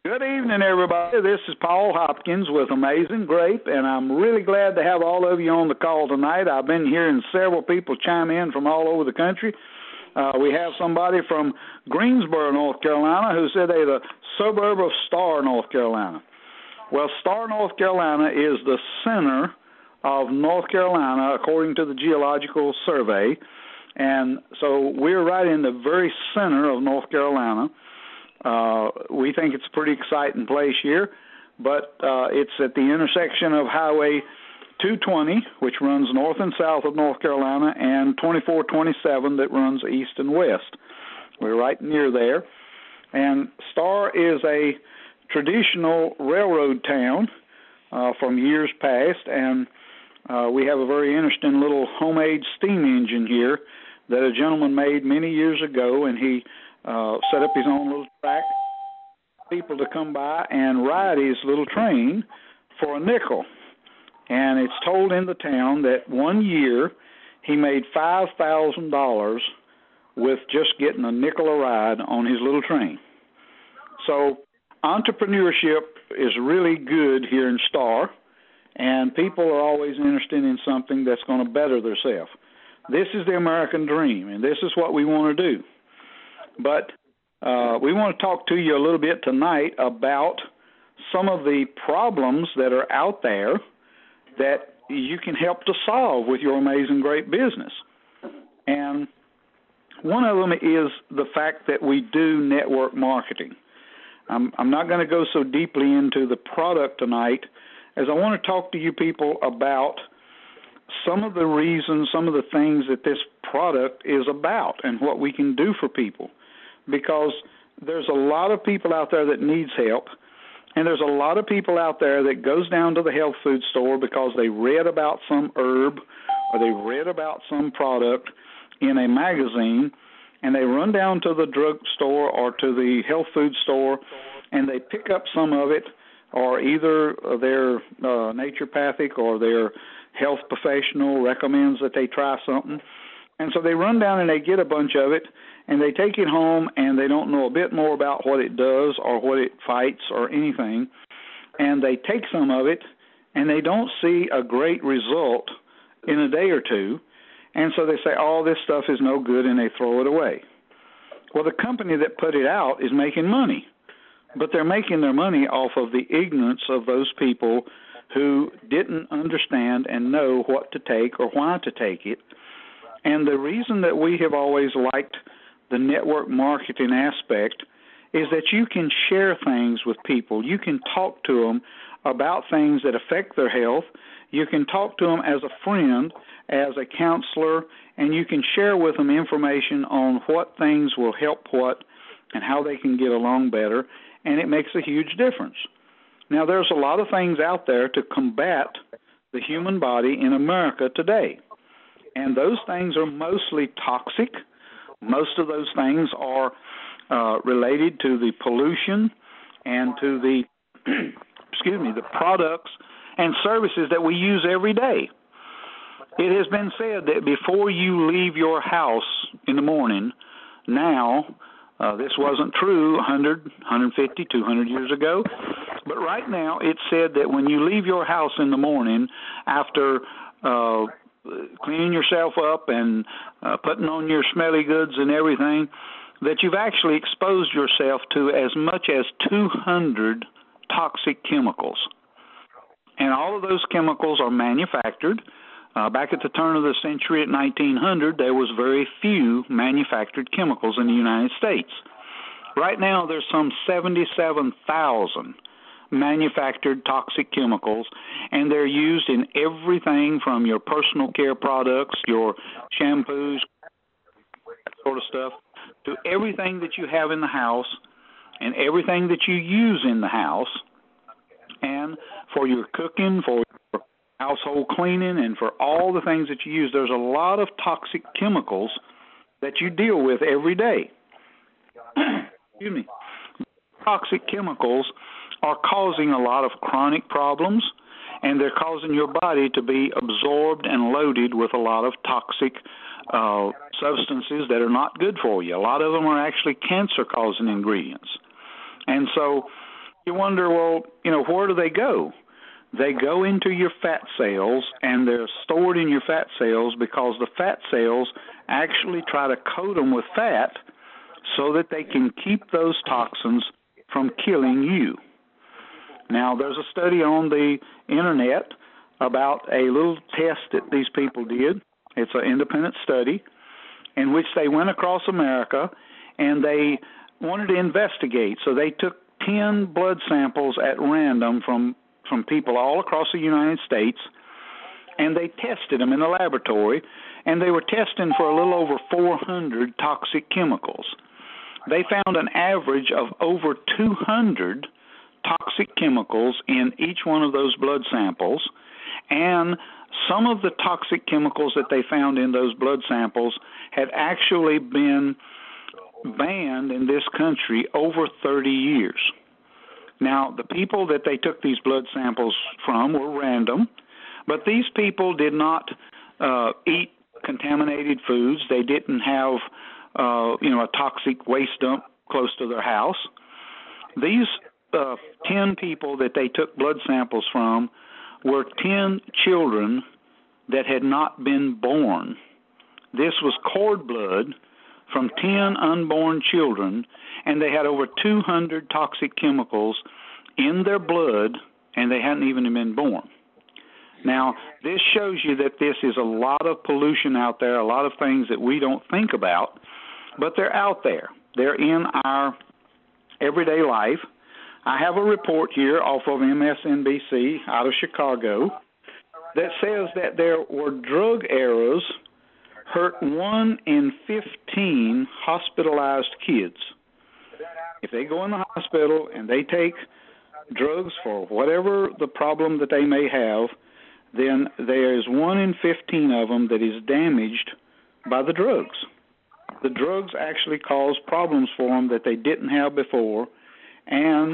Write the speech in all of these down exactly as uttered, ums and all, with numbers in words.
Good evening, everybody. This is Paul Hopkins with Amazing Grape, and I'm really glad to have all of you on the call tonight. I've been hearing several people chime in from all over the country. Uh, we have somebody from Greensboro, North Carolina, who said they're the suburb of Star, North Carolina. Well, Star, North Carolina is the center of North Carolina, according to the Geological Survey, and so we're right in the very center of North Carolina. Uh, we think it's a pretty exciting place here, but uh, it's at the intersection of Highway two twenty, which runs north and south of North Carolina, and twenty-four twenty-seven that runs east and west. We're right near there. And Star is a traditional railroad town uh, from years past, and uh, we have a very interesting little homemade steam engine here that a gentleman made many years ago, and he Uh, set up his own little track for people to come by and ride his little train for a nickel. And it's told in the town that one year he made five thousand dollars with just getting a nickel a ride on his little train. So entrepreneurship is really good here in Star, and people are always interested in something that's going to better themselves. This is the American dream, and this is what we want to do. But uh, we want to talk to you a little bit tonight about some of the problems that are out there that you can help to solve with your Amazing Grape business. And one of them is the fact that we do network marketing. I'm, I'm not going to go so deeply into the product tonight, as I want to talk to you people about some of the reasons, some of the things that this product is about and what we can do for people. Because there's a lot of people out there that needs help, and there's a lot of people out there that goes down to the health food store because they read about some herb or they read about some product in a magazine, and they run down to the drug store or to the health food store, and they pick up some of it, or either their uh, naturopathic or their health professional recommends that they try something. And so they run down and they get a bunch of it, and they take it home, and they don't know a bit more about what it does or what it fights or anything. And they take some of it, and they don't see a great result in a day or two. And so they say, oh, this stuff is no good, and they throw it away. Well, the company that put it out is making money, but they're making their money off of the ignorance of those people who didn't understand and know what to take or why to take it. And the reason that we have always liked the network marketing aspect is that you can share things with people. You can talk to them about things that affect their health. You can talk to them as a friend, as a counselor, and you can share with them information on what things will help what and how they can get along better, and it makes a huge difference. Now, there's a lot of things out there to combat the human body in America today, and those things are mostly toxic. Most of those things are uh, related to the pollution and to the, excuse me, the products and services that we use every day. It has been said that before you leave your house in the morning, now, uh, this wasn't true one hundred, one hundred fifty, two hundred years ago, but right now it's said that when you leave your house in the morning after uh, cleaning yourself up and uh, putting on your smelly goods and everything, that you've actually exposed yourself to as much as two hundred toxic chemicals. And all of those chemicals are manufactured. Uh, back at the turn of the century at nineteen hundred, there was very few manufactured chemicals in the United States. Right now, there's some seventy-seven thousand manufactured toxic chemicals, and they're used in everything from your personal care products, your shampoos, that sort of stuff, to everything that you have in the house and everything that you use in the house, and for your cooking, for your household cleaning, and for all the things that you use. There's a lot of toxic chemicals that you deal with every day. Excuse me. Toxic chemicals are causing a lot of chronic problems, and they're causing your body to be absorbed and loaded with a lot of toxic uh, substances that are not good for you. A lot of them are actually cancer-causing ingredients. And so you wonder, well, you know, where do they go? They go into your fat cells, and they're stored in your fat cells because the fat cells actually try to coat them with fat so that they can keep those toxins from killing you. Now, there's a study on the internet about a little test that these people did. It's an independent study in which they went across America and they wanted to investigate. So they took ten blood samples at random from from people all across the United States, and they tested them in the laboratory, and they were testing for a little over four hundred toxic chemicals. They found an average of over two hundred toxic chemicals in each one of those blood samples, and some of the toxic chemicals that they found in those blood samples had actually been banned in this country over thirty years. Now, the people that they took these blood samples from were random, but these people did not uh, eat contaminated foods. They didn't have, uh, you know, a toxic waste dump close to their house. These uh, ten people that they took blood samples from were ten children that had not been born. This was cord blood from ten unborn children, and they had over two hundred toxic chemicals in their blood, and they hadn't even been born. Now, this shows you that this is a lot of pollution out there, a lot of things that we don't think about, but they're out there. They're in our everyday life. I have a report here off of M S N B C out of Chicago that says that there were drug errors hurt one in fifteen hospitalized kids. If they go in the hospital and they take drugs for whatever the problem that they may have, then there is one in fifteen of them that is damaged by the drugs. The drugs actually cause problems for them that they didn't have before, and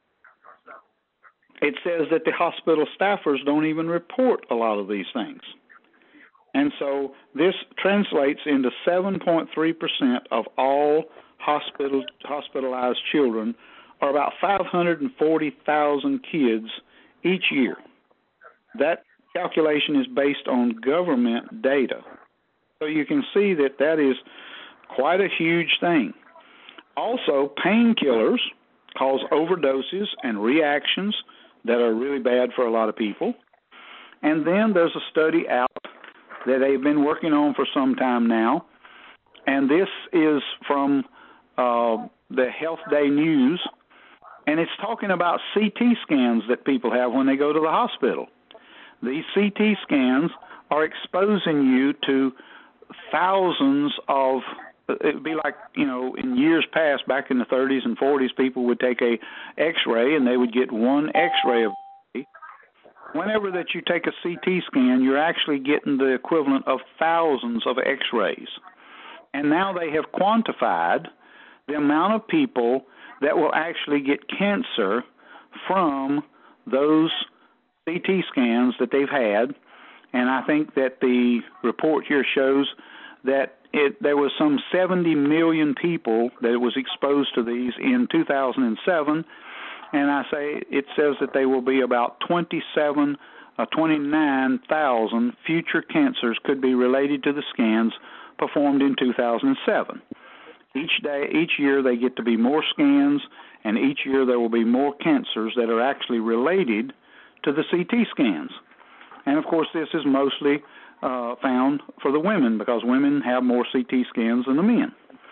it says that the hospital staffers don't even report a lot of these things. And so this translates into seven point three percent of all hospital, hospitalized children, or about five hundred forty thousand kids each year. That calculation is based on government data. So you can see that that is quite a huge thing. Also, painkillers cause overdoses and reactions that are really bad for a lot of people. And then there's a study out that they've been working on for some time now, and this is from uh, the Health Day News, and it's talking about C T scans that people have when they go to the hospital. These C T scans are exposing you to thousands of, it would be like, you know, in years past, back in the thirties and forties, people would take a X-ray and they would get one X-ray of it. Whenever that you take a C T scan, you're actually getting the equivalent of thousands of X-rays. And now they have quantified the amount of people that will actually get cancer from those C T scans that they've had. And I think that the report here shows that it, there was some seventy million people that was exposed to these in two thousand seven. And I say it says that there will be about twenty-seven, uh, twenty-nine thousand future cancers could be related to the scans performed in two thousand seven. Each day, each year, they get to be more scans, and each year there will be more cancers that are actually related to the C T scans. And of course, this is mostly uh, found for the women because women have more C T scans than the men.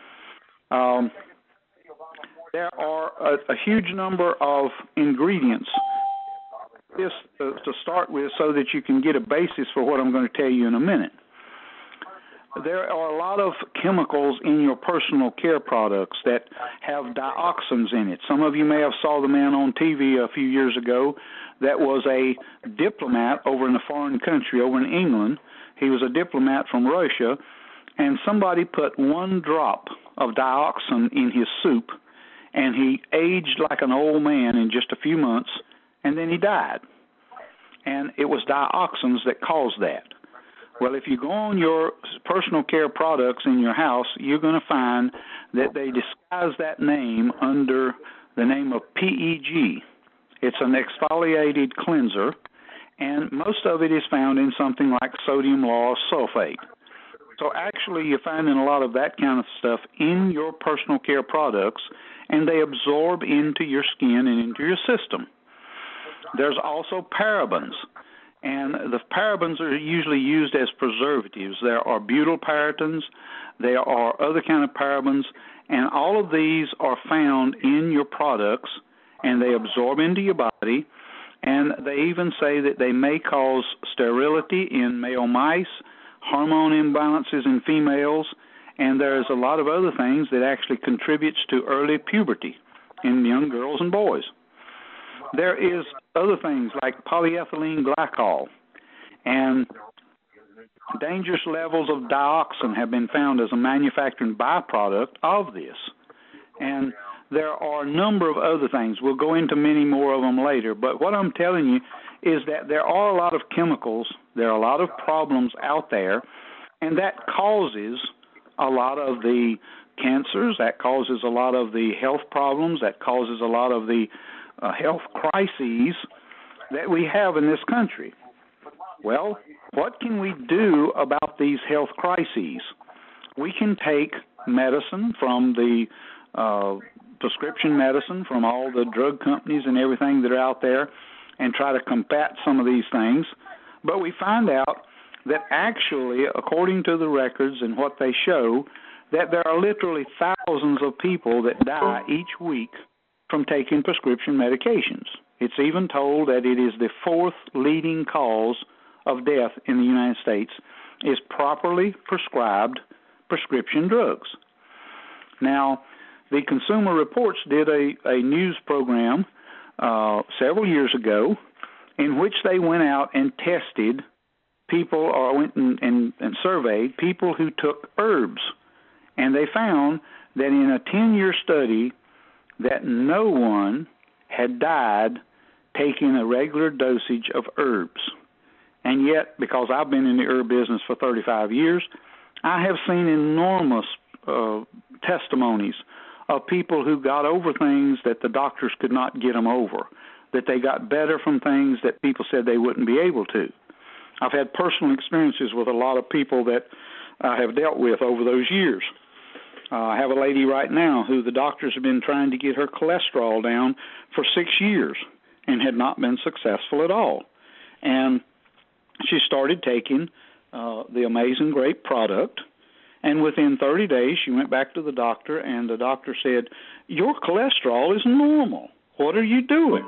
Um, There are a, a huge number of ingredients this uh, to start with so that you can get a basis for what I'm going to tell you in a minute. There are a lot of chemicals in your personal care products that have dioxins in it. Some of you may have saw the man on T V a few years ago that was a diplomat over in a foreign country, over in England. He was a diplomat from Russia, and somebody put one drop of dioxin in his soup, and he aged like an old man in just a few months, and then he died. And it was dioxins that caused that. Well, if you go on your personal care products in your house, you're going to find that they disguise that name under the name of P E G, It's an exfoliated cleanser, and most of it is found in something like sodium lauryl sulfate. So actually you're finding a lot of that kind of stuff in your personal care products, and they absorb into your skin and into your system. There's also parabens, and the parabens are usually used as preservatives. There are butylparatins, there are other kind of parabens, and all of these are found in your products, and they absorb into your body, and they even say that they may cause sterility in male mice, hormone imbalances in females, and there's a lot of other things that actually contributes to early puberty in young girls and boys. There is other things like polyethylene glycol, and dangerous levels of dioxin have been found as a manufacturing byproduct of this. And there are a number of other things. We'll go into many more of them later, but what I'm telling you is that there are a lot of chemicals, there are a lot of problems out there, and that causes a lot of the cancers, that causes a lot of the health problems, that causes a lot of the uh, health crises that we have in this country. Well, what can we do about these health crises? We can take medicine from the uh, prescription medicine from all the drug companies and everything that are out there and try to combat some of these things. But we find out that actually, according to the records and what they show, that there are literally thousands of people that die each week from taking prescription medications. It's even told that it is the fourth leading cause of death in the United States is properly prescribed prescription drugs. Now, the Consumer Reports did a, a news program uh, several years ago in which they went out and tested people or went and, and, and surveyed people who took herbs. And they found that in a ten-year study that no one had died taking a regular dosage of herbs. And yet, because I've been in the herb business for thirty-five years, I have seen enormous uh, testimonies of people who got over things that the doctors could not get them over, that they got better from things that people said they wouldn't be able to. I've had personal experiences with a lot of people that I have dealt with over those years. Uh, I have a lady right now who the doctors have been trying to get her cholesterol down for six years and had not been successful at all. And she started taking uh, the Amazing Grape product, and within thirty days she went back to the doctor, and the doctor said, "Your cholesterol is normal. What are you doing?"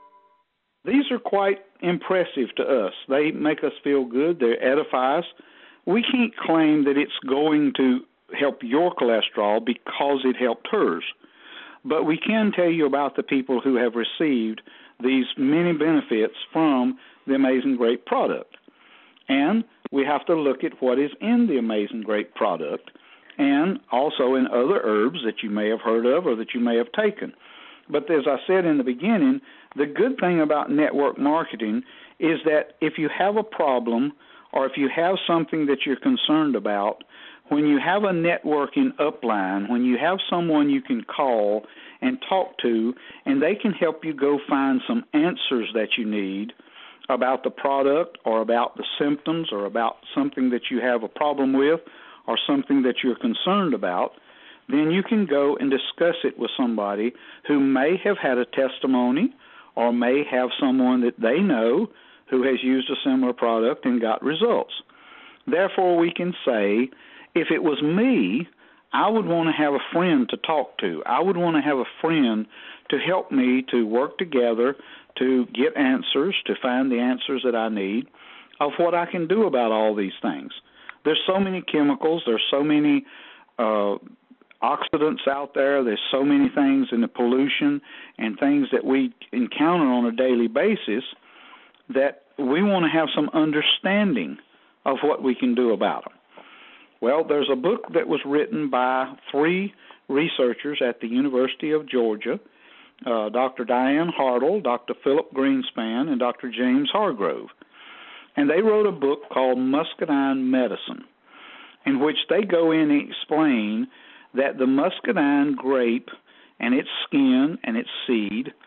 These are quite impressive to us. They make us feel good. They edify us. We can't claim that it's going to help your cholesterol because it helped hers, but we can tell you about the people who have received these many benefits from the Amazing Grape product. And we have to look at what is in the Amazing Grape product and also in other herbs that you may have heard of or that you may have taken. But as I said in the beginning, the good thing about network marketing is that if you have a problem or if you have something that you're concerned about, when you have a networking upline, when you have someone you can call and talk to, and they can help you go find some answers that you need about the product or about the symptoms or about something that you have a problem with or something that you're concerned about, then you can go and discuss it with somebody who may have had a testimony or may have someone that they know who has used a similar product and got results. Therefore, we can say, if it was me, I would want to have a friend to talk to. I would want to have a friend to help me to work together to get answers, to find the answers that I need of what I can do about all these things. There's so many chemicals. There's so many uh, oxidants out there. There's so many things in the pollution and things that we encounter on a daily basis that we want to have some understanding of what we can do about them. Well, there's a book that was written by three researchers at the University of Georgia, uh, Doctor Diane Hartle, Doctor Philip Greenspan, and Doctor James Hargrove. And they wrote a book called Muscadine Medicine, in which they go in and explain that the muscadine grape and its skin and its seed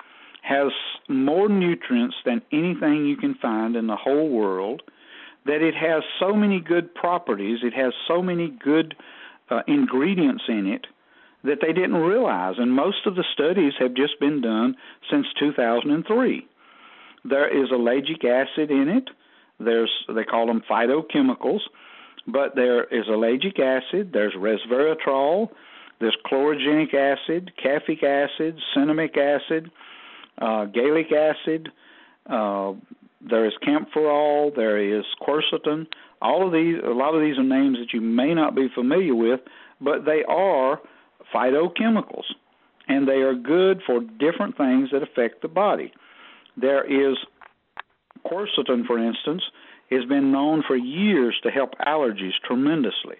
has more nutrients than anything you can find in the whole world, that it has so many good properties, it has so many good uh, ingredients in it that they didn't realize, and most of the studies have just been done since two thousand three. There is ellagic acid in it. There's, they call them phytochemicals, but there is ellagic acid, there's resveratrol, there's chlorogenic acid, caffeic acid, cinnamic acid, uh, gallic acid, uh, there is camphorol, there is quercetin. All of these, a lot of these are names that you may not be familiar with, but they are phytochemicals, and they are good for different things that affect the body. There is quercetin, for instance, has been known for years to help allergies tremendously.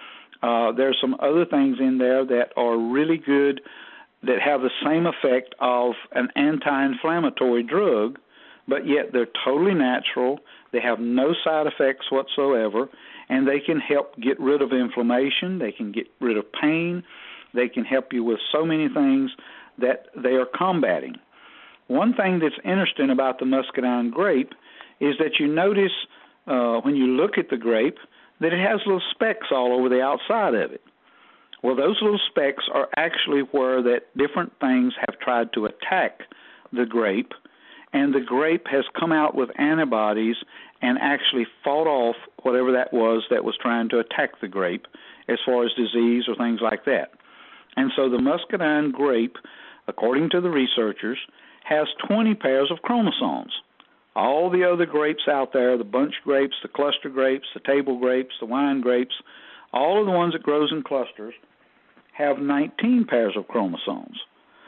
Uh, there's some other things in there that are really good that have the same effect of an anti-inflammatory drug, but yet they're totally natural. They have no side effects whatsoever, and they can help get rid of inflammation. They can get rid of pain. They can help you with so many things that they are combating. One thing that's interesting about the muscadine grape is that you notice uh, when you look at the grape that it has little specks all over the outside of it. Well, those little specks are actually where that different things have tried to attack the grape, and the grape has come out with antibodies and actually fought off whatever that was that was trying to attack the grape as far as disease or things like that. And so the muscadine grape, according to the researchers, has twenty pairs of chromosomes. All the other grapes out there, the bunch grapes, the cluster grapes, the table grapes, the wine grapes, all of the ones that grows in clusters have nineteen pairs of chromosomes.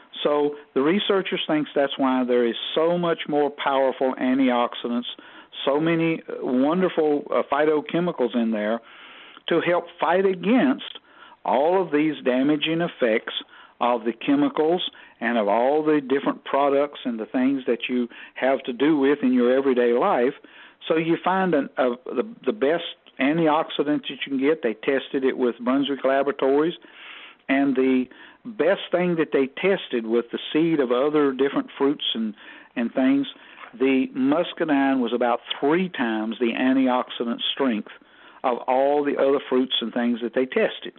So the researchers think that's why there is so much more powerful antioxidants, so many wonderful uh, phytochemicals in there to help fight against all of these damaging effects of the chemicals and of all the different products and the things that you have to do with in your everyday life. So you find an, a, the, the best antioxidant that you can get. They tested it with Brunswick Laboratories, and the best thing that they tested with the seed of other different fruits and, and things, the muscadine was about three times the antioxidant strength of all the other fruits and things that they tested.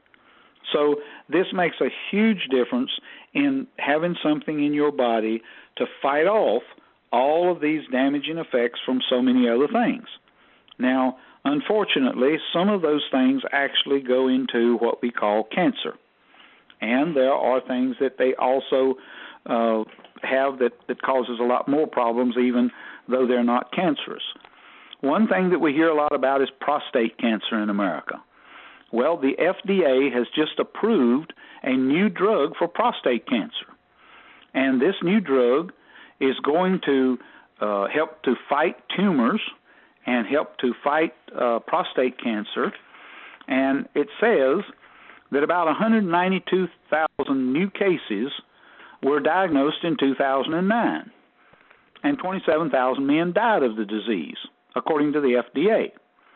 So this makes a huge difference in having something in your body to fight off all of these damaging effects from so many other things. Now, unfortunately, some of those things actually go into what we call cancer. And there are things that they also uh, have that, that causes a lot more problems, even though they're not cancerous. One thing that we hear a lot about is prostate cancer in America. Well, the F D A has just approved a new drug for prostate cancer. And this new drug is going to uh, help to fight tumors and help to fight uh, prostate cancer. And it says that about one hundred ninety-two thousand new cases were diagnosed in two thousand nine, and twenty-seven thousand men died of the disease, according to the F D A.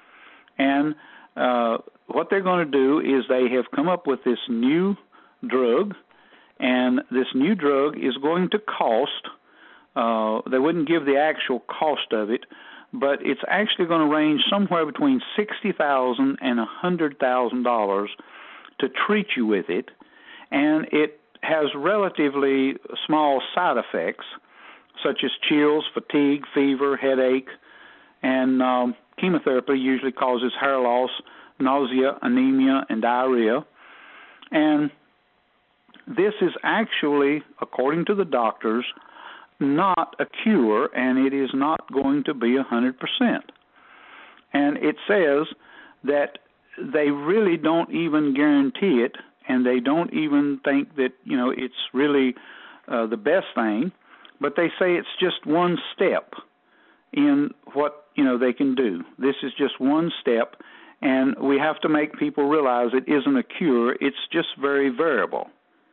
And uh, what they're going to do is they have come up with this new drug, and this new drug is going to cost, uh, they wouldn't give the actual cost of it, but it's actually going to range somewhere between sixty thousand dollars and one hundred thousand dollars to treat you with it, and it has relatively small side effects, such as chills, fatigue, fever, headache, and um, chemotherapy usually causes hair loss, nausea, anemia, and diarrhea. And this is actually, according to the doctors, not a cure, and it is not going to be one hundred percent. And it says that they really don't even guarantee it, and they don't even think that, you know, it's really uh, the best thing, but they say it's just one step in what, you know, they can do. This is just one step, and we have to make people realize it isn't a cure. It's just very variable.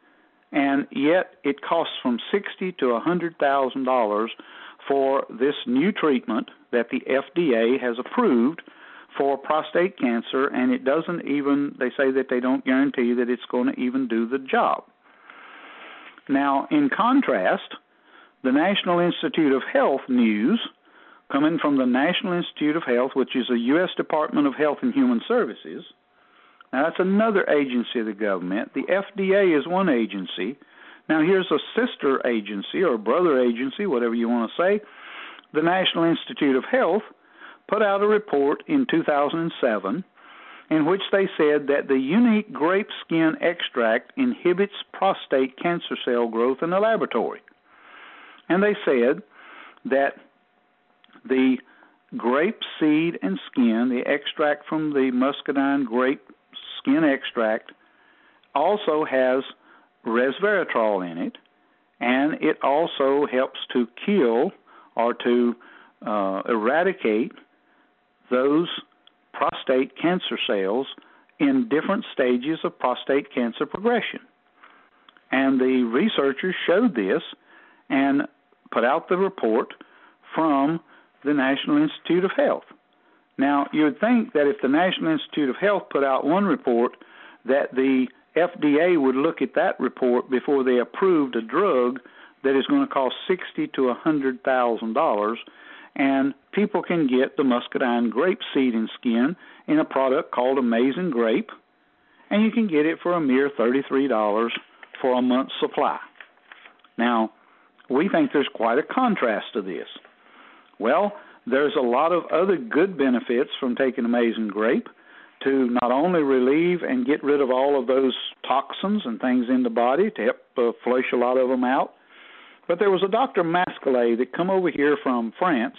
And yet it costs from sixty thousand dollars to one hundred thousand dollars for this new treatment that the F D A has approved for prostate cancer, and it doesn't even, they say that they don't guarantee that it's going to even do the job. Now, in contrast, the National Institute of Health news, coming from the National Institute of Health, which is the U S Department of Health and Human Services. Now, that's another agency of the government. The F D A is one agency. Now, here's a sister agency or brother agency, whatever you want to say. The National Institute of Health put out a report in two thousand seven in which they said that the unique grape skin extract inhibits prostate cancer cell growth in the laboratory. And they said that the grape seed and skin, the extract from the muscadine grape skin extract, also has resveratrol in it, and it also helps to kill or to uh, eradicate those prostate cancer cells in different stages of prostate cancer progression. And the researchers showed this and put out the report from the National Institute of Health. Now, you would think that if the National Institute of Health put out one report, that the F D A would look at that report before they approved a drug that is going to cost sixty to a hundred thousand dollars, and people can get the muscadine grape seed and skin in a product called Amazing Grape, and you can get it for a mere thirty-three dollars for a month's supply. Now, we think there's quite a contrast to this. Well, there's a lot of other good benefits from taking Amazing Grape to not only relieve and get rid of all of those toxins and things in the body to help uh, flush a lot of them out. But there was a Doctor Mascalet that come over here from France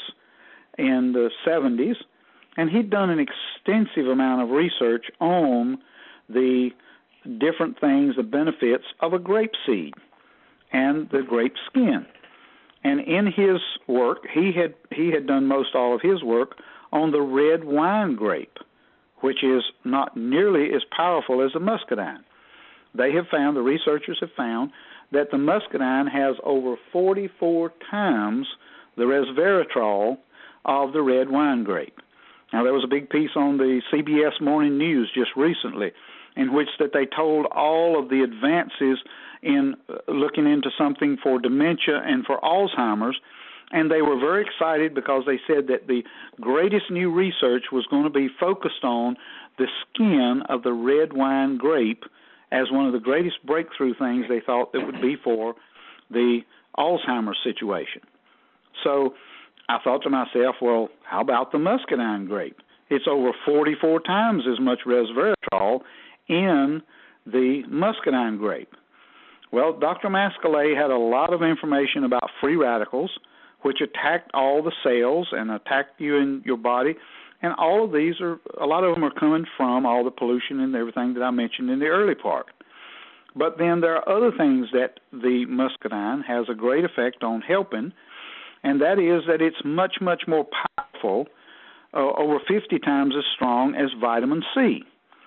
in the seventies, and he'd done an extensive amount of research on the different things, the benefits of a grape seed and the grape skin. And in his work, he had he had done most all of his work on the red wine grape, which is not nearly as powerful as the muscadine. They have found, the researchers have found, that the muscadine has over forty-four times the resveratrol of the red wine grape. Now, there was a big piece on the C B S Morning News just recently in which that they told all of the advances in looking into something for dementia and for Alzheimer's, and they were very excited because they said that the greatest new research was going to be focused on the skin of the red wine grape as one of the greatest breakthrough things they thought that would be for the Alzheimer's situation. So I thought to myself, well, how about the muscadine grape? It's over forty-four times as much resveratrol in the muscadine grape. Well, Doctor Mascalet had a lot of information about free radicals, which attacked all the cells and attacked you in your body. And all of these are, a lot of them are coming from all the pollution and everything that I mentioned in the early part. But then there are other things that the muscadine has a great effect on helping, and that is that it's much, much more powerful, uh, over fifty times as strong as vitamin C.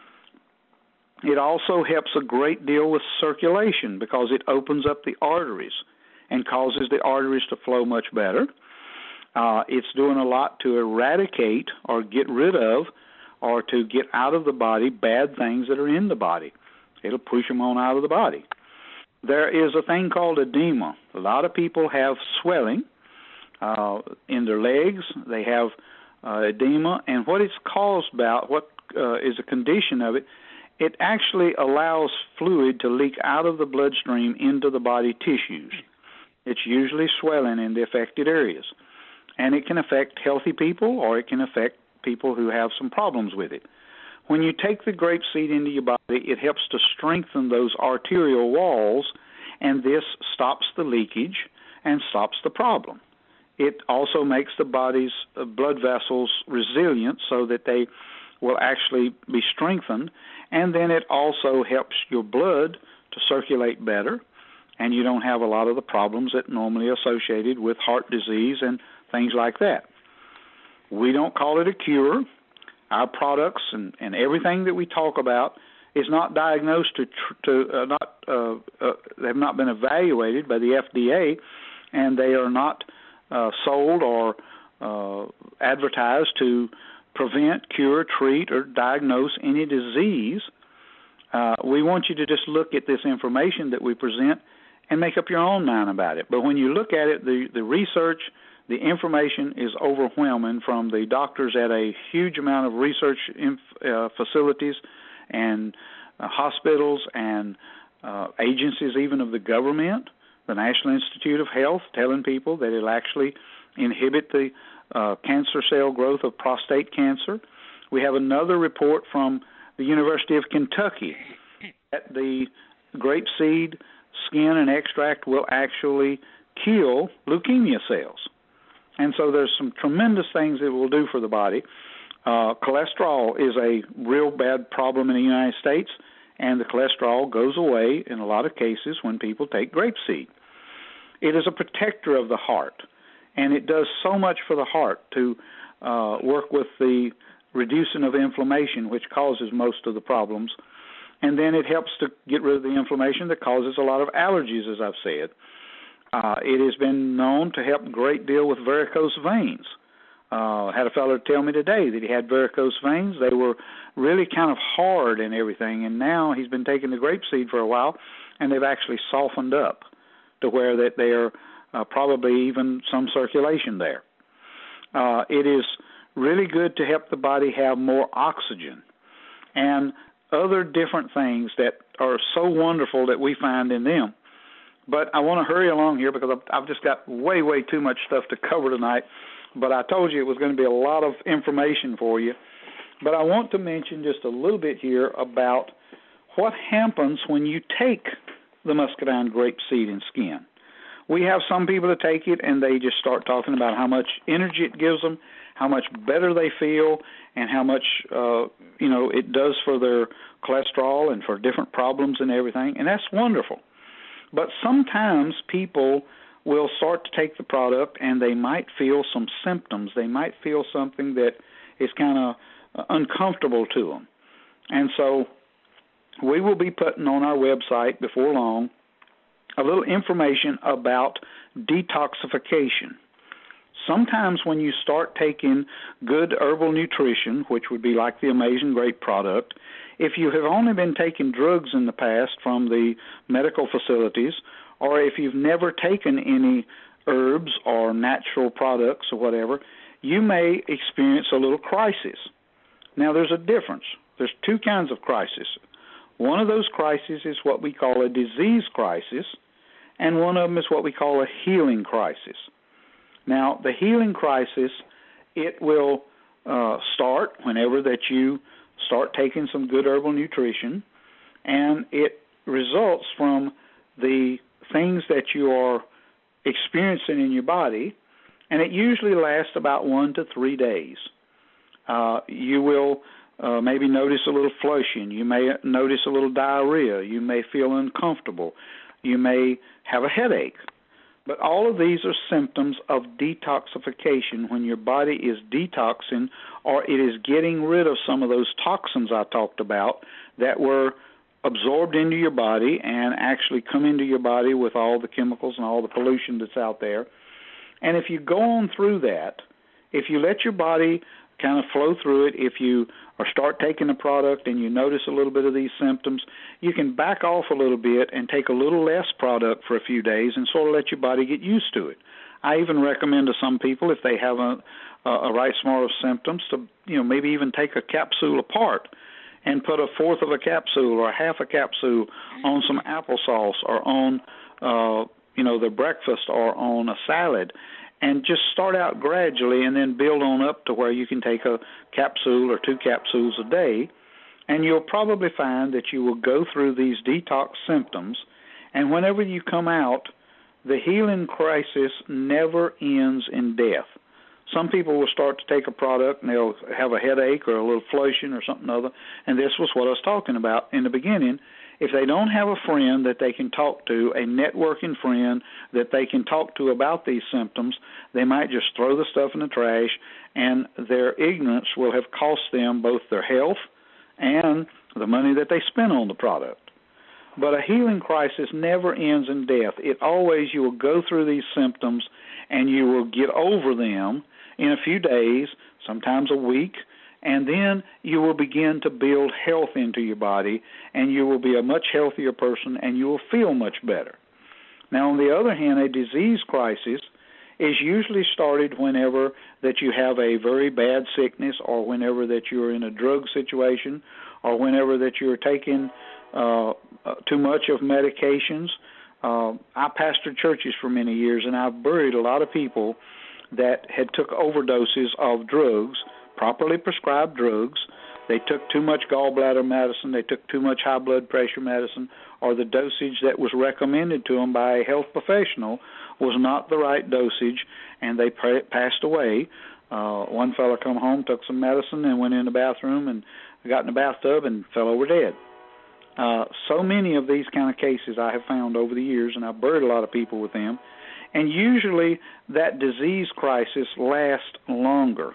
It also helps a great deal with circulation because it opens up the arteries and causes the arteries to flow much better. Uh, it's doing a lot to eradicate or get rid of or to get out of the body bad things that are in the body. It'll push them on out of the body. There is a thing called edema. A lot of people have swelling uh, in their legs. They have uh, edema, and what it's caused about, what uh, is a condition of it, it actually allows fluid to leak out of the bloodstream into the body tissues. It's usually swelling in the affected areas. And it can affect healthy people or it can affect people who have some problems with it. When you take the grape seed into your body, it helps to strengthen those arterial walls, and this stops the leakage and stops the problem. It also makes the body's blood vessels resilient so that they will actually be strengthened, and then it also helps your blood to circulate better, and you don't have a lot of the problems that normally are associated with heart disease and things like that. We don't call it a cure. Our products and, and everything that we talk about is not diagnosed to, to uh, not uh, uh, they have not been evaluated by the F D A, and they are not uh, sold or uh, advertised to prevent, cure, treat, or diagnose any disease. Uh, we want you to just look at this information that we present and make up your own mind about it. But when you look at it, the, the research, the information is overwhelming from the doctors at a huge amount of research inf, uh, facilities and uh, hospitals and uh, agencies even of the government, the National Institute of Health, telling people that it'll actually inhibit the uh, cancer cell growth of prostate cancer. We have another report from the University of Kentucky that the grapeseed skin and extract will actually kill leukemia cells. And so there's some tremendous things it will do for the body. Uh, cholesterol is a real bad problem in the United States, and the cholesterol goes away in a lot of cases when people take grapeseed. It is a protector of the heart, and it does so much for the heart to uh, work with the reducing of inflammation, which causes most of the problems. And then it helps to get rid of the inflammation that causes a lot of allergies, as I've said. Uh, it has been known to help a great deal with varicose veins. Uh, I had a fellow tell me today that he had varicose veins. They were really kind of hard and everything, and now he's been taking the grapeseed for a while, and they've actually softened up to where that there uh, probably even some circulation there. Uh, it is really good to help the body have more oxygen and other different things that are so wonderful that we find in them. But I want to hurry along here because I've, I've just got way, way too much stuff to cover tonight. But I told you it was going to be a lot of information for you. But I want to mention just a little bit here about what happens when you take the muscadine grape seed and skin. We have some people that take it and they just start talking about how much energy it gives them, how much better they feel, and how much uh, you know it does for their cholesterol and for different problems and everything, and that's wonderful. But sometimes people will start to take the product and they might feel some symptoms. They might feel something that is kind of uncomfortable to them. And so we will be putting on our website before long a little information about detoxification. Sometimes when you start taking good herbal nutrition, which would be like the Amazing Grape product, if you have only been taking drugs in the past from the medical facilities, or if you've never taken any herbs or natural products or whatever, you may experience a little crisis. Now, there's a difference. There's two kinds of crisis. One of those crises is what we call a disease crisis, and one of them is what we call a healing crisis. Now, the healing crisis, it will uh, start whenever that you start taking some good herbal nutrition, and it results from the things that you are experiencing in your body, and it usually lasts about one to three days. Uh, you will uh, maybe notice a little flushing. You may notice a little diarrhea. You may feel uncomfortable. You may have a headache. But all of these are symptoms of detoxification when your body is detoxing or it is getting rid of some of those toxins I talked about that were absorbed into your body and actually come into your body with all the chemicals and all the pollution that's out there. And if you go on through that, if you let your body kind of flow through it, if you or start taking the product and you notice a little bit of these symptoms, you can back off a little bit and take a little less product for a few days and sort of let your body get used to it. I even recommend to some people, if they have a, a right small of symptoms, to you know maybe even take a capsule apart and put a fourth of a capsule or a half a capsule on some applesauce or on uh, you know their breakfast or on a salad, and just start out gradually and then build on up to where you can take a capsule or two capsules a day, and you'll probably find that you will go through these detox symptoms, and whenever you come out, the healing crisis never ends in death. Some people will start to take a product and they'll have a headache or a little flushing or something other, and this was what I was talking about in the beginning. If they don't have a friend that they can talk to, a networking friend that they can talk to about these symptoms, they might just throw the stuff in the trash, and their ignorance will have cost them both their health and the money that they spent on the product. But a healing crisis never ends in death. It always, you will go through these symptoms, and you will get over them in a few days, sometimes a week, and then you will begin to build health into your body, and you will be a much healthier person, and you will feel much better. Now, on the other hand, a disease crisis is usually started whenever that you have a very bad sickness, or whenever that you're in a drug situation, or whenever that you're taking uh, too much of medications. Uh, I pastored churches for many years, and I've buried a lot of people that had took overdoses of drugs, properly prescribed drugs. They took too much gallbladder medicine, they took too much high blood pressure medicine, or the dosage that was recommended to them by a health professional was not the right dosage, and they passed away. Uh, one fellow come home, took some medicine, and went in the bathroom and got in the bathtub and fell over dead. Uh, so many of these kind of cases I have found over the years, and I've buried a lot of people with them, and usually that disease crisis lasts longer.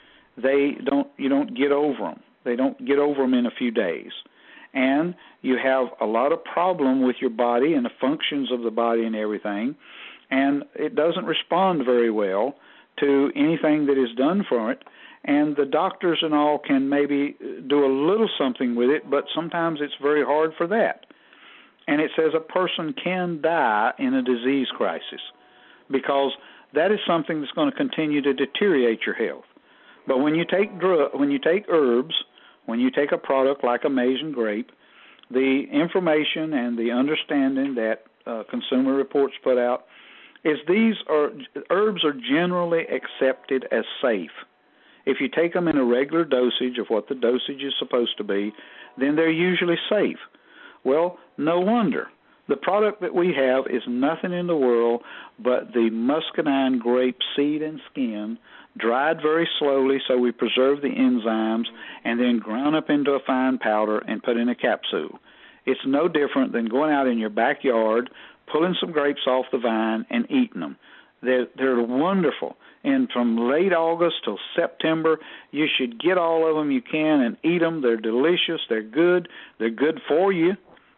They don't, you don't get over them. They don't get over them in a few days. And you have a lot of problem with your body and the functions of the body and everything, and it doesn't respond very well to anything that is done for it. And the doctors and all can maybe do a little something with it, but sometimes it's very hard for that. And it says a person can die in a disease crisis, because that is something that's going to continue to deteriorate your health. But when you take drug, when you take herbs, when you take a product like Amazing Grape, the information and the understanding that uh, Consumer Reports put out is these are herbs are generally accepted as safe. If you take them in a regular dosage of what the dosage is supposed to be, then they're usually safe. Well, no wonder. The product that we have is nothing in the world but the muscadine grape seed and skin, dried very slowly so we preserve the enzymes, and then ground up into a fine powder and put in a capsule. It's no different than going out in your backyard, pulling some grapes off the vine, and eating them. They're, they're wonderful. And from late August till September, you should get all of them you can and eat them. They're delicious. They're good. They're good for you.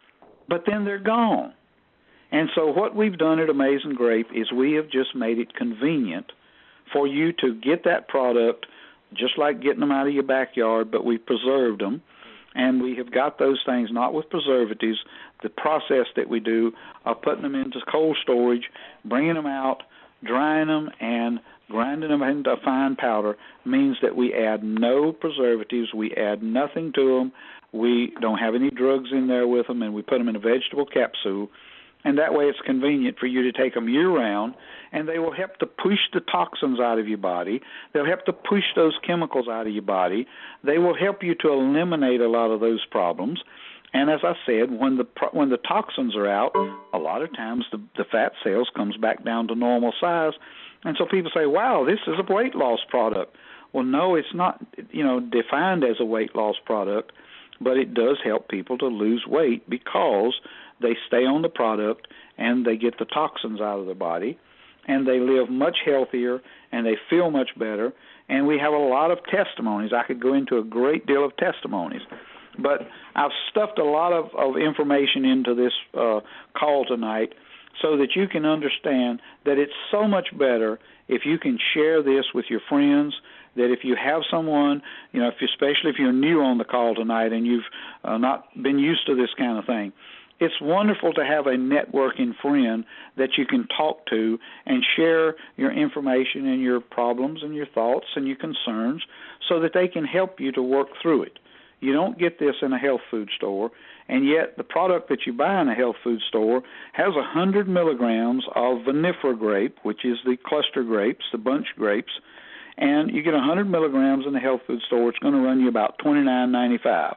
But then they're gone. And so what we've done at Amazing Grape is we have just made it convenient for you to get that product, just like getting them out of your backyard, but we've preserved them. And we have got those things not with preservatives. The process that we do of putting them into cold storage, bringing them out, drying them, and grinding them into a fine powder means that we add no preservatives. We add nothing to them. We don't have any drugs in there with them, and we put them in a vegetable capsule. And that way it's convenient for you to take them year-round, and they will help to push the toxins out of your body. They'll help to push those chemicals out of your body. They will help you to eliminate a lot of those problems. And as I said, when the when the toxins are out, a lot of times the, the fat cells comes back down to normal size. And so people say, wow, this is a weight loss product. Well, no, it's not, you know, defined as a weight loss product, but it does help people to lose weight because they stay on the product and they get the toxins out of their body, and they live much healthier and they feel much better. And we have a lot of testimonies. I could go into a great deal of testimonies. But I've stuffed a lot of, of information into this uh, call tonight so that you can understand that it's so much better if you can share this with your friends, that if you have someone, you know, if you, especially if you're new on the call tonight and you've uh, not been used to this kind of thing, it's wonderful to have a networking friend that you can talk to and share your information and your problems and your thoughts and your concerns so that they can help you to work through it. You don't get this in a health food store, and yet the product that you buy in a health food store has one hundred milligrams of vinifera grape, which is the cluster grapes, the bunch grapes, and you get one hundred milligrams in the health food store. It's going to run you about twenty-nine ninety-five.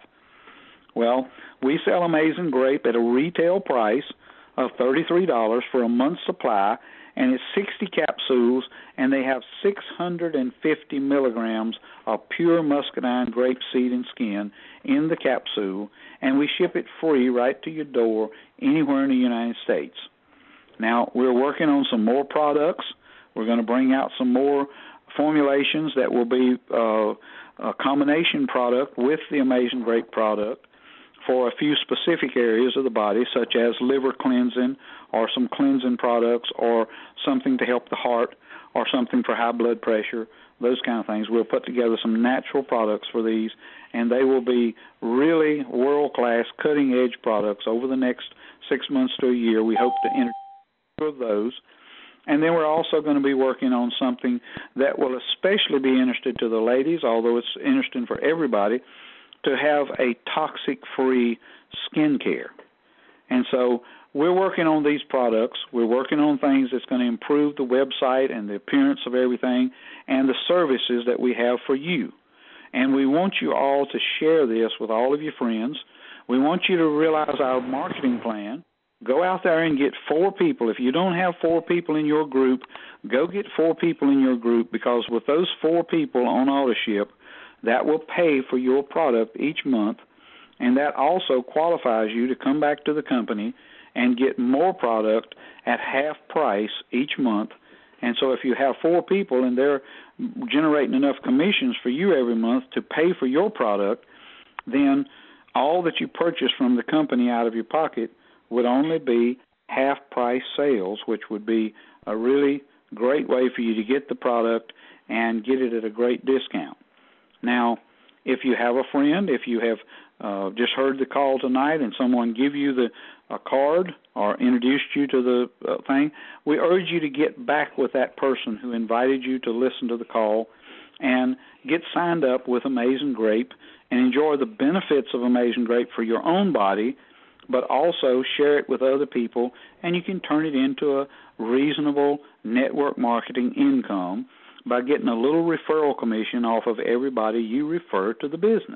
Well, we sell Amazing Grape at a retail price of thirty-three dollars for a month's supply, and it's sixty capsules, and they have six hundred fifty milligrams of pure muscadine grape seed and skin in the capsule, and we ship it free right to your door anywhere in the United States. Now, we're working on some more products. We're going to bring out some more formulations that will be uh, a combination product with the Amazing Grape product for a few specific areas of the body, such as liver cleansing or some cleansing products or something to help the heart or something for high blood pressure, those kind of things. We'll put together some natural products for these, and they will be really world-class, cutting-edge products over the next six months to a year. We hope to enter of those. And then we're also going to be working on something that will especially be interesting to the ladies, although it's interesting for everybody, to have a toxic-free skincare. And so we're working on these products. We're working on things that's going to improve the website and the appearance of everything and the services that we have for you. And we want you all to share this with all of your friends. We want you to realize our marketing plan. Go out there and get four people. If you don't have four people in your group, go get four people in your group, because with those four people on AutoShip, that will pay for your product each month, and that also qualifies you to come back to the company and get more product at half price each month. And so if you have four people and they're generating enough commissions for you every month to pay for your product, then all that you purchase from the company out of your pocket would only be half-price sales, which would be a really great way for you to get the product and get it at a great discount. Now, if you have a friend, if you have uh, just heard the call tonight and someone give you the a card or introduced you to the uh, thing, we urge you to get back with that person who invited you to listen to the call and get signed up with Amazing Grape and enjoy the benefits of Amazing Grape for your own body, but also share it with other people, and you can turn it into a reasonable network marketing income by getting a little referral commission off of everybody you refer to the business.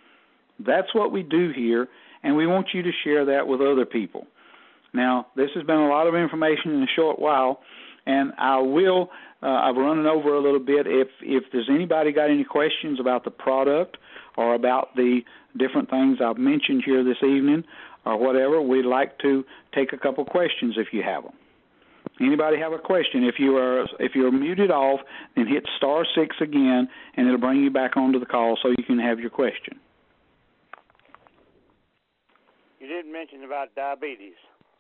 That's what we do here, and we want you to share that with other people. Now, this has been a lot of information in a short while, and I will, uh, I'm running over a little bit. If, if there's anybody got any questions about the product or about the different things I've mentioned here this evening or whatever, we'd like to take a couple questions if you have them. Anybody have a question? If you are if you're muted off, then hit star six again, and it'll bring you back onto the call so you can have your question. You didn't mention about diabetes.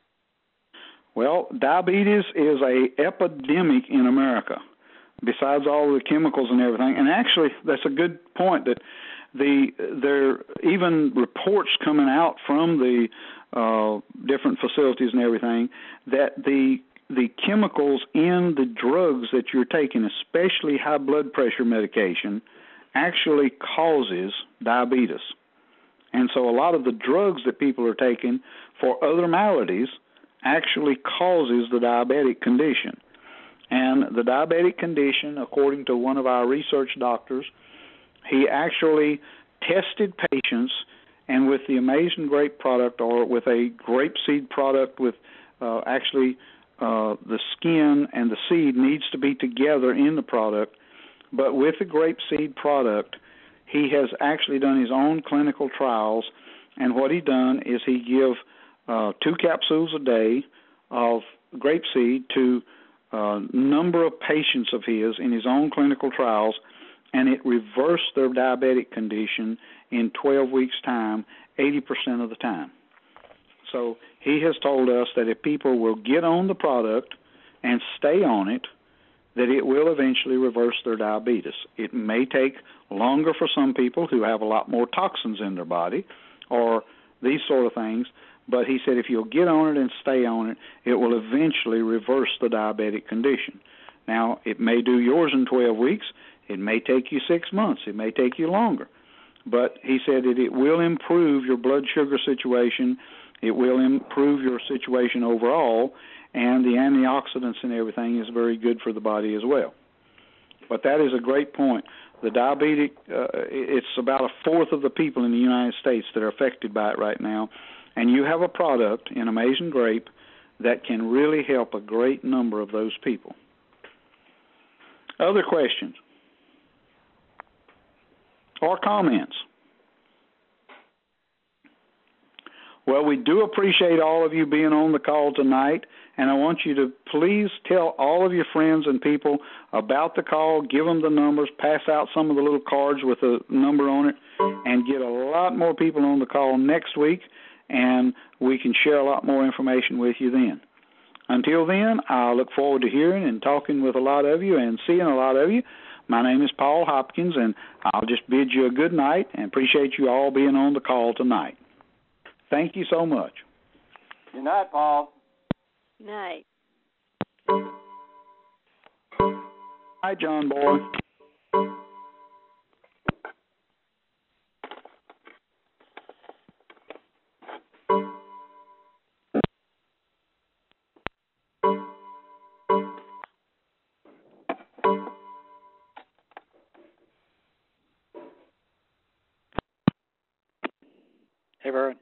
Well, diabetes is a epidemic in America, besides all the chemicals and everything. And actually, that's a good point, that the there are even reports coming out from the uh, different facilities and everything that the the chemicals in the drugs that you're taking, especially high blood pressure medication, actually causes diabetes. And so a lot of the drugs that people are taking for other maladies actually causes the diabetic condition. And the diabetic condition, according to one of our research doctors, he actually tested patients, and with the Amazing Grape product, or with a grapeseed product with uh, actually uh, the skin and the seed needs to be together in the product, but with the grapeseed product, he has actually done his own clinical trials, and what he done is he give uh, two capsules a day of grapeseed to a number of patients of his in his own clinical trials, and it reversed their diabetic condition in twelve weeks' time, eighty percent of the time. So he has told us that if people will get on the product and stay on it, that it will eventually reverse their diabetes. It may take longer for some people who have a lot more toxins in their body or these sort of things, but he said if you'll get on it and stay on it, it will eventually reverse the diabetic condition. Now, it may do yours in twelve weeks. It may take you six months. It may take you longer. But he said that it will improve your blood sugar situation. It will improve your situation overall, and the antioxidants and everything is very good for the body as well. But that is a great point. The diabetic, uh, it's about a fourth of the people in the United States that are affected by it right now, and you have a product in Amazing Grape that can really help a great number of those people. Other questions or comments? Well, we do appreciate all of you being on the call tonight, and I want you to please tell all of your friends and people about the call, give them the numbers, pass out some of the little cards with a number on it, and get a lot more people on the call next week, and we can share a lot more information with you then. Until then, I look forward to hearing and talking with a lot of you and seeing a lot of you. My name is Paul Hopkins, and I'll just bid you a good night and appreciate you all being on the call tonight. Thank you so much. Good night, Paul. Night. Hi, John Boy. Hey, Vernon.